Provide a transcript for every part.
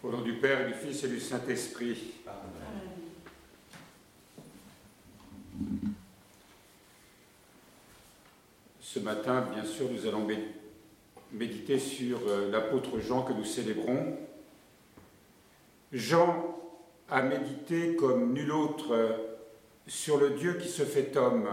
Au nom du Père et du Fils et du Saint-Esprit. Amen. Ce matin, bien sûr, nous allons méditer sur l'apôtre Jean que nous célébrons. Jean a médité comme nul autre sur le Dieu qui se fait homme.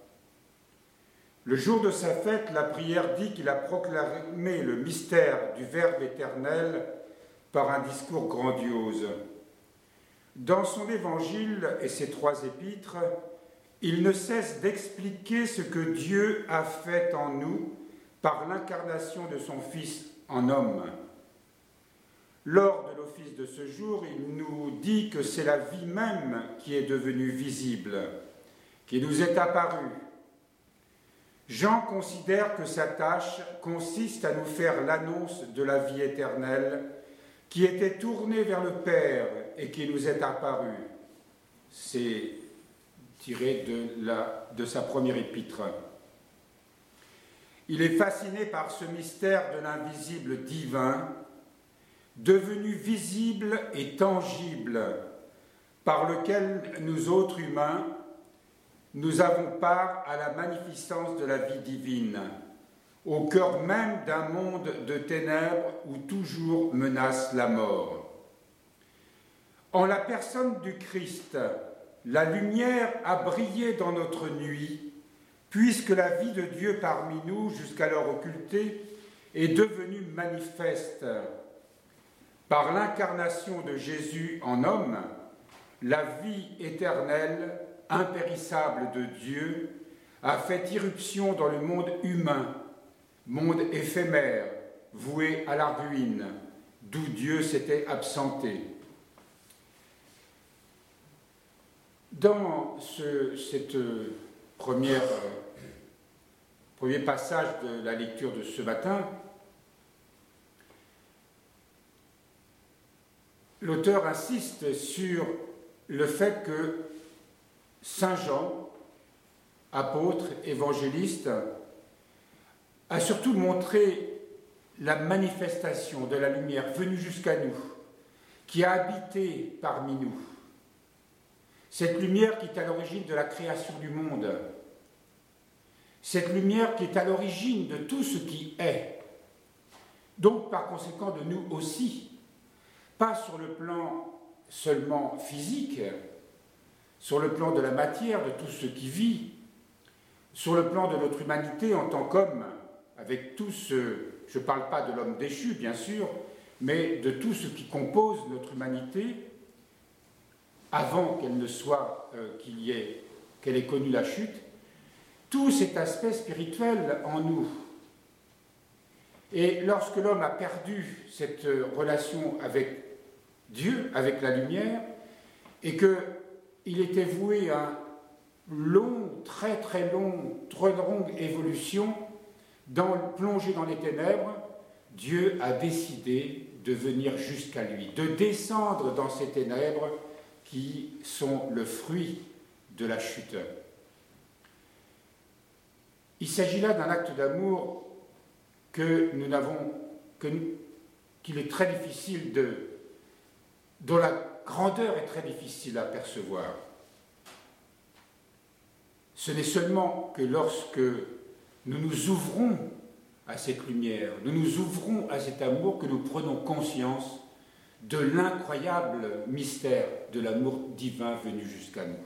Le jour de sa fête, la prière dit qu'il a proclamé le mystère du Verbe éternel par un discours grandiose. Dans son évangile et ses 3 épîtres, il ne cesse d'expliquer ce que Dieu a fait en nous par l'incarnation de son Fils en homme. Lors de l'office de ce jour, il nous dit que c'est la vie même qui est devenue visible, qui nous est apparue. Jean considère que sa tâche consiste à nous faire l'annonce de la vie éternelle qui était tournée vers le Père et qui nous est apparue. C'est tiré de sa première épître. Il est fasciné par ce mystère de l'invisible divin, devenu visible et tangible, par lequel nous autres humains, nous avons part à la magnificence de la vie divine, au cœur même d'un monde de ténèbres où toujours menace la mort. En la personne du Christ, la lumière a brillé dans notre nuit, puisque la vie de Dieu parmi nous, jusqu'alors occultée, est devenue manifeste. Par l'incarnation de Jésus en homme, la vie éternelle, impérissable de Dieu, a fait irruption dans le monde humain, monde éphémère, voué à la ruine, d'où Dieu s'était absenté. Dans cette premier passage de la lecture de ce matin, l'auteur insiste sur le fait que Saint Jean, apôtre, évangéliste, a surtout montré la manifestation de la lumière venue jusqu'à nous, qui a habité parmi nous. Cette lumière qui est à l'origine de la création du monde. Cette lumière qui est à l'origine de tout ce qui est. Donc, par conséquent, de nous aussi. Pas sur le plan seulement physique, sur le plan de la matière, de tout ce qui vit, sur le plan de notre humanité en tant qu'homme, avec tout ce, je ne parle pas de l'homme déchu, bien sûr, mais de tout ce qui compose notre humanité, avant qu'elle ne soit, qu'elle ait connu la chute, tout cet aspect spirituel en nous. Et lorsque l'homme a perdu cette relation avec Dieu, avec la lumière, et qu'il était voué à très longue évolution, plongé dans les ténèbres, Dieu a décidé de venir jusqu'à lui, de descendre dans ces ténèbres qui sont le fruit de la chute. Il s'agit là d'un acte d'amour qu'il est très difficile dont la grandeur est très difficile à percevoir. Ce n'est seulement que lorsque nous nous ouvrons à cette lumière, nous nous ouvrons à cet amour que nous prenons conscience de l'incroyable mystère de l'amour divin venu jusqu'à nous.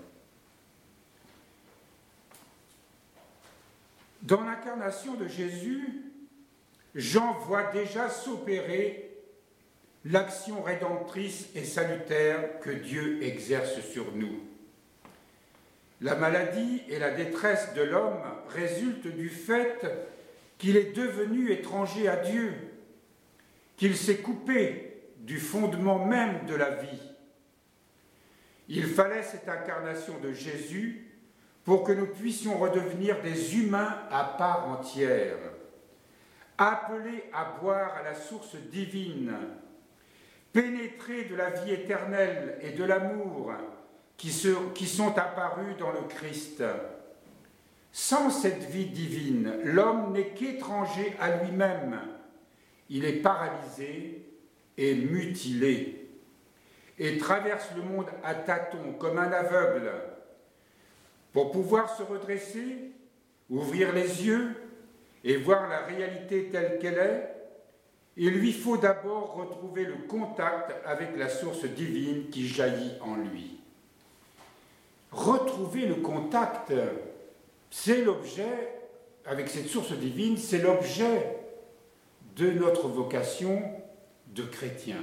Dans l'incarnation de Jésus, Jean voit déjà s'opérer l'action rédemptrice et salutaire que Dieu exerce sur nous. La maladie et la détresse de l'homme résultent du fait qu'il est devenu étranger à Dieu, qu'il s'est coupé du fondement même de la vie. Il fallait cette incarnation de Jésus pour que nous puissions redevenir des humains à part entière, appelés à boire à la source divine, pénétrés de la vie éternelle et de l'amour qui sont apparus dans le Christ. Sans cette vie divine, l'homme n'est qu'étranger à lui-même. Il est paralysé est mutilé et traverse le monde à tâtons comme un aveugle. Pour pouvoir se redresser, ouvrir les yeux et voir la réalité telle qu'elle est, il lui faut d'abord retrouver le contact avec la source divine qui jaillit en lui. Retrouver le contact, c'est l'objet, avec cette source divine, c'est l'objet de notre vocation de chrétien.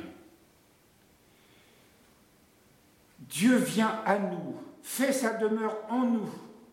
Dieu vient à nous, fait sa demeure en nous,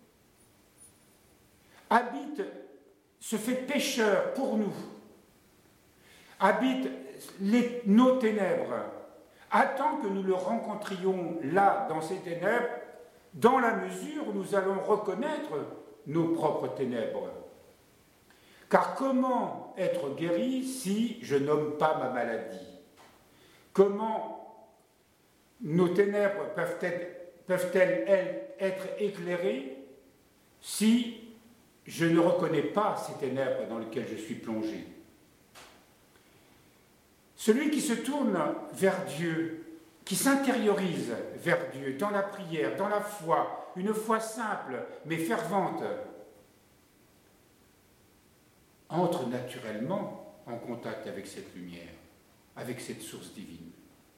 habite, se fait pécheur pour nous, habite nos ténèbres, attend que nous le rencontrions là, dans ces ténèbres, dans la mesure où nous allons reconnaître nos propres ténèbres. Car comment être guéri si je nomme pas ma maladie? Comment nos ténèbres peuvent-elles être éclairées si je ne reconnais pas ces ténèbres dans lesquelles je suis plongé? Celui qui se tourne vers Dieu, qui s'intériorise vers Dieu dans la prière, dans la foi, une foi simple mais fervente, entre naturellement en contact avec cette lumière, avec cette source divine.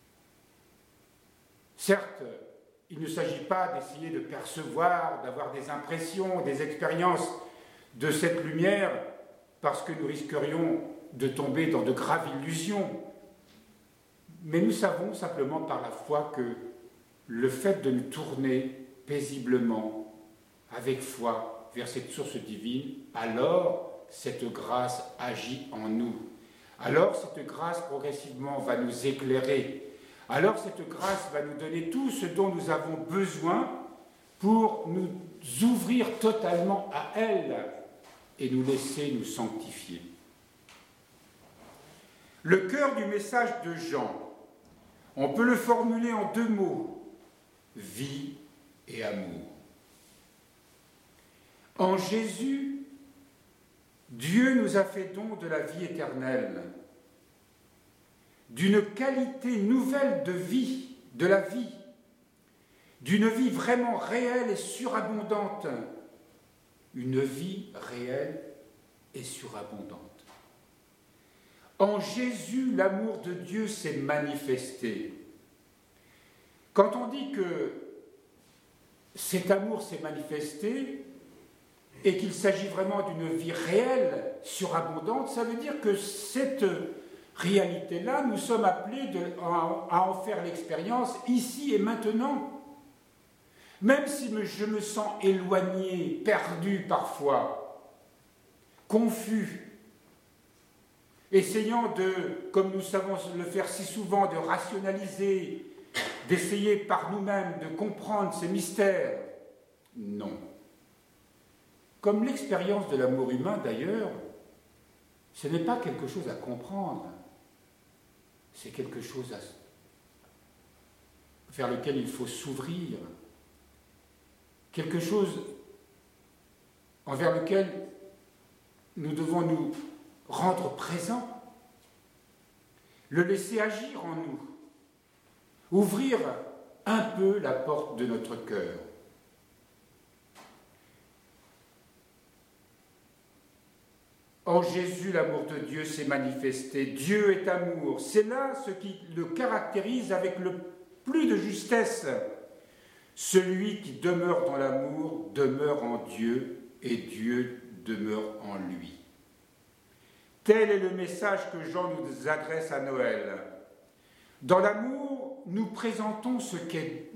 Certes, il ne s'agit pas d'essayer de percevoir, d'avoir des impressions, des expériences de cette lumière, parce que nous risquerions de tomber dans de graves illusions. Mais nous savons simplement par la foi que le fait de nous tourner paisiblement, avec foi, vers cette source divine, alors cette grâce agit en nous. Alors cette grâce progressivement va nous éclairer. Alors cette grâce va nous donner tout ce dont nous avons besoin pour nous ouvrir totalement à elle et nous laisser nous sanctifier. Le cœur du message de Jean, on peut le formuler en 2 mots, vie et amour. En Jésus, Dieu nous a fait don de la vie éternelle, d'une qualité nouvelle de vie, de la vie, d'une vie vraiment réelle et surabondante, une vie réelle et surabondante. En Jésus, l'amour de Dieu s'est manifesté. Quand on dit que cet amour s'est manifesté et qu'il s'agit vraiment d'une vie réelle, surabondante, ça veut dire que cette réalité-là, nous sommes appelés à en faire l'expérience ici et maintenant. Même si je me sens éloigné, perdu parfois, confus, essayant de, comme nous savons le faire si souvent, de rationaliser, d'essayer par nous-mêmes de comprendre ces mystères. Non. Comme l'expérience de l'amour humain d'ailleurs, ce n'est pas quelque chose à comprendre, c'est quelque chose vers lequel il faut s'ouvrir, quelque chose envers lequel nous devons nous rendre présents, le laisser agir en nous, ouvrir un peu la porte de notre cœur. En Jésus, l'amour de Dieu s'est manifesté. Dieu est amour. C'est là ce qui le caractérise avec le plus de justesse. Celui qui demeure dans l'amour demeure en Dieu et Dieu demeure en lui. Tel est le message que Jean nous adresse à Noël. Dans l'amour, nous pressentons ce qu'est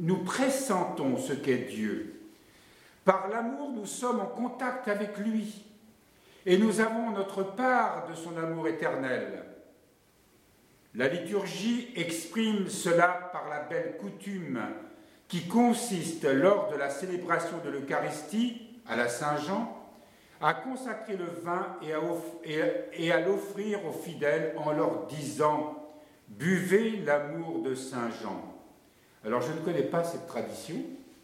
Dieu. Par l'amour, nous sommes en contact avec lui et nous avons notre part de son amour éternel. La liturgie exprime cela par la belle coutume qui consiste, lors de la célébration de l'Eucharistie à la Saint-Jean, à consacrer le vin et à l'offrir aux fidèles en leur disant « Buvez l'amour de Saint Jean ». Alors je ne connais pas cette tradition.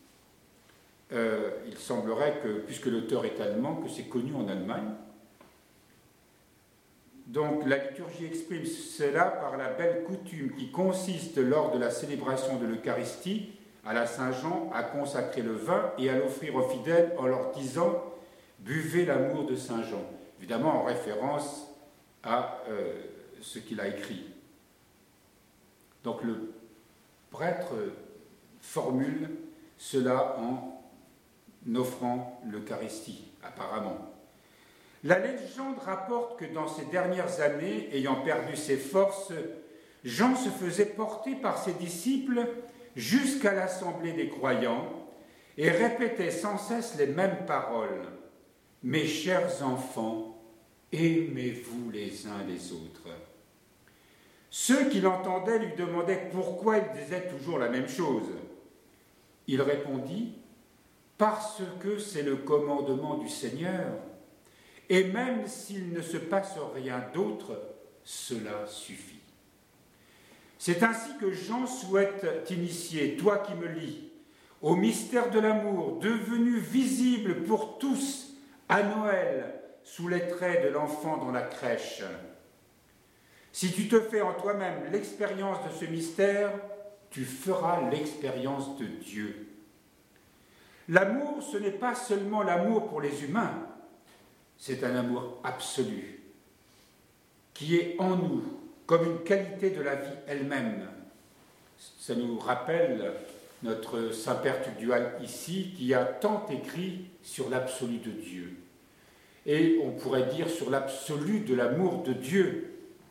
Il semblerait que, puisque l'auteur est allemand, que c'est connu en Allemagne. donc la liturgie exprime cela par la belle coutume qui consiste lors de la célébration de l'Eucharistie à la Saint-Jean à consacrer le vin et à l'offrir aux fidèles en leur disant « Buvez l'amour de Saint-Jean », évidemment en référence à ce qu'il a écrit. Donc le prêtre formule cela en offrant l'Eucharistie, apparemment. La légende rapporte que dans ces dernières années, ayant perdu ses forces, Jean se faisait porter par ses disciples jusqu'à l'assemblée des croyants et répétait sans cesse les mêmes paroles. « Mes chers enfants, aimez-vous les uns les autres. » Ceux qui l'entendaient lui demandaient pourquoi il disait toujours la même chose. Il répondit « Parce que c'est le commandement du Seigneur, et même s'il ne se passe rien d'autre, cela suffit. » C'est ainsi que Jean souhaite t'initier, toi qui me lis, au mystère de l'amour devenu visible pour tous à Noël sous les traits de l'enfant dans la crèche. Si tu te fais en toi-même l'expérience de ce mystère, tu feras l'expérience de Dieu. L'amour, ce n'est pas seulement l'amour pour les humains, c'est un amour absolu, qui est en nous, comme une qualité de la vie elle-même. Ça nous rappelle notre Saint-Père Tugdual ici, qui a tant écrit sur l'absolu de Dieu. Et on pourrait dire sur l'absolu de l'amour de Dieu.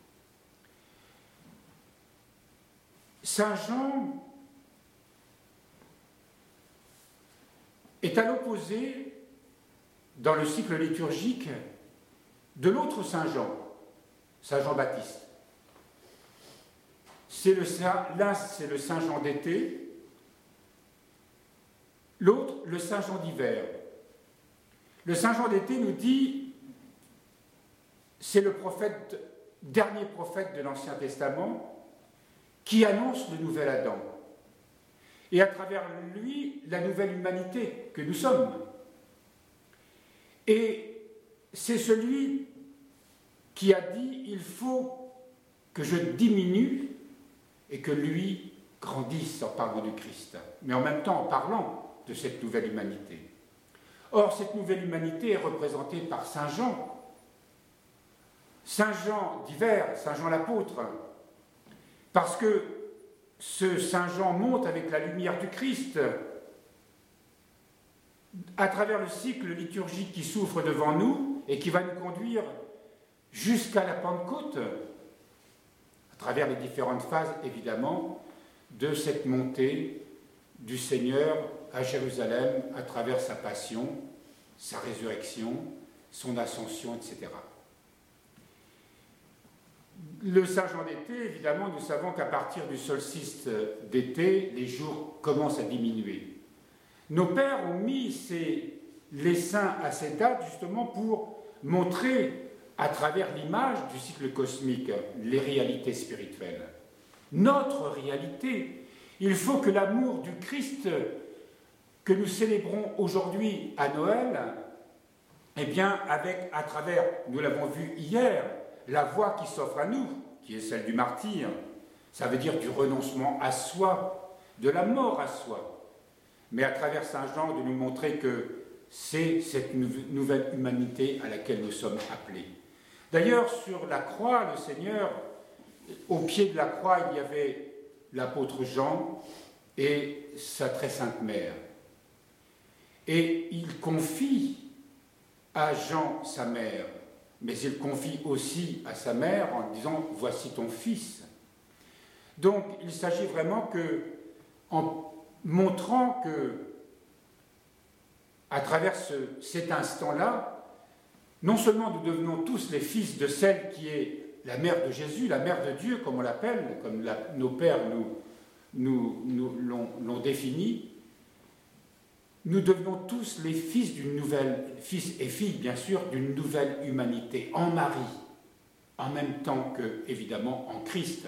Saint Jean est à l'opposé, dans le cycle liturgique, de l'autre Saint Jean, Saint Jean-Baptiste. L'un, c'est le Saint Jean d'été, l'autre, le Saint Jean d'hiver. Le Saint Jean d'été nous dit, c'est le dernier prophète de l'Ancien Testament qui annonce le nouvel Adam. Et à travers lui, la nouvelle humanité que nous sommes. Et c'est celui qui a dit, il faut que je diminue et que lui grandisse en parlant du Christ, mais en même temps en parlant de cette nouvelle humanité. Or, cette nouvelle humanité est représentée par Saint Jean d'hiver, Saint Jean l'apôtre, parce que ce Saint Jean monte avec la lumière du Christ à travers le cycle liturgique qui s'ouvre devant nous et qui va nous conduire jusqu'à la Pentecôte, à travers les différentes phases, évidemment, de cette montée du Seigneur à Jérusalem à travers sa passion, sa résurrection, son ascension, etc. Le Saint Jean d'été, évidemment, nous savons qu'à partir du solstice d'été, les jours commencent à diminuer. Nos pères ont mis les saints à ces dates justement pour montrer à travers l'image du cycle cosmique les réalités spirituelles. Notre réalité, il faut que l'amour du Christ que nous célébrons aujourd'hui à Noël, eh bien, à travers, nous l'avons vu hier, la voie qui s'offre à nous, qui est celle du martyr, ça veut dire du renoncement à soi, de la mort à soi. Mais à travers Saint Jean, de nous montrer que c'est cette nouvelle humanité à laquelle nous sommes appelés. D'ailleurs, sur la croix, le Seigneur, au pied de la croix, il y avait l'apôtre Jean et sa très sainte mère. Et il confie à Jean sa mère, mais il confie aussi à sa mère en disant « Voici ton fils ». Donc, il s'agit vraiment que, en montrant que, à travers cet instant-là, non seulement nous devenons tous les fils de celle qui est la mère de Jésus, la mère de Dieu, comme on l'appelle, comme nos pères nous l'ont défini, nous devenons tous les fils fils et filles, bien sûr, d'une nouvelle humanité, en Marie, en même temps que, évidemment, en Christ.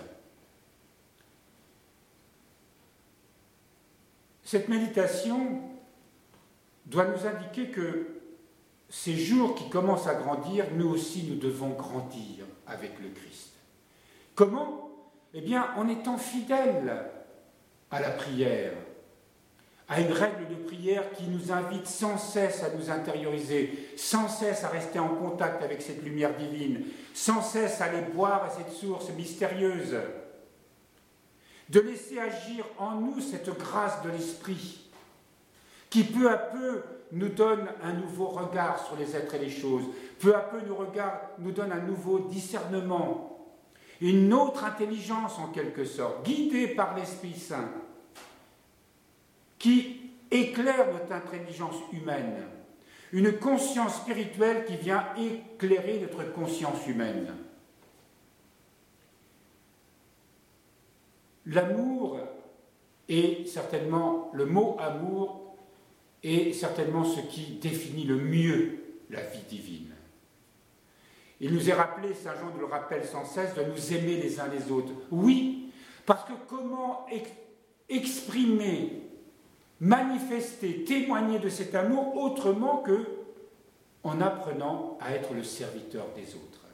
Cette méditation doit nous indiquer que ces jours qui commencent à grandir, nous aussi, nous devons grandir avec le Christ. Comment? Eh bien, en étant fidèle à la prière, à une règle de prière qui nous invite sans cesse à nous intérioriser, sans cesse à rester en contact avec cette lumière divine, sans cesse à aller boire à cette source mystérieuse, de laisser agir en nous cette grâce de l'Esprit qui peu à peu nous donne un nouveau regard sur les êtres et les choses, peu à peu nous donne un nouveau discernement, une autre intelligence en quelque sorte, guidée par l'Esprit Saint, qui éclaire notre intelligence humaine, une conscience spirituelle qui vient éclairer notre conscience humaine. L'amour est certainement, le mot amour est certainement ce qui définit le mieux la vie divine. Il nous est rappelé, Saint Jean nous le rappelle sans cesse, de nous aimer les uns les autres. Oui, parce que comment exprimer, manifester, témoigner de cet amour autrement que en apprenant à être le serviteur des autres.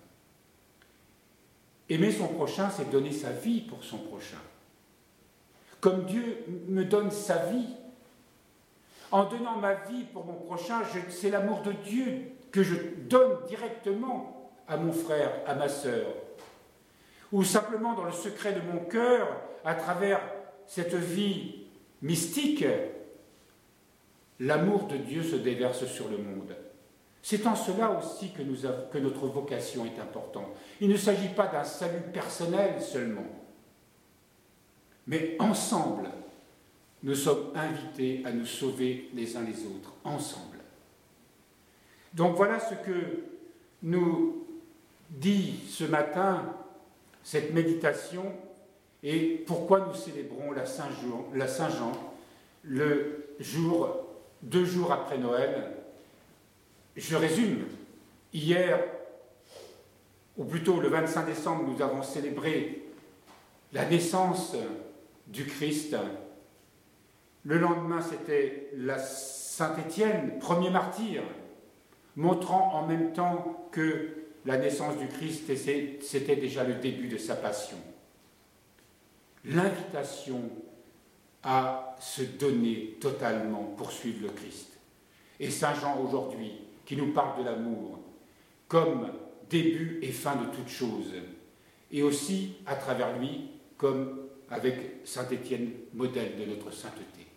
Aimer son prochain, c'est donner sa vie pour son prochain. Comme Dieu me donne sa vie, en donnant ma vie pour mon prochain, c'est l'amour de Dieu que je donne directement à mon frère, à ma sœur, ou simplement dans le secret de mon cœur, à travers cette vie mystique, l'amour de Dieu se déverse sur le monde. C'est en cela aussi que notre vocation est importante. Il ne s'agit pas d'un salut personnel seulement, mais ensemble, nous sommes invités à nous sauver les uns les autres, ensemble. Donc voilà ce que nous dit ce matin cette méditation et pourquoi nous célébrons la Saint-Jean, le jour, 2 jours après Noël. Je résume. Hier, ou plutôt le 25 décembre, nous avons célébré la naissance du Christ. Le lendemain, c'était la Saint-Étienne, premier martyr, montrant en même temps que la naissance du Christ, c'était déjà le début de sa passion. L'invitation à se donner totalement pour suivre le Christ. Et Saint Jean aujourd'hui, qui nous parle de l'amour comme début et fin de toute chose, et aussi à travers lui, comme avec Saint Étienne, modèle de notre sainteté.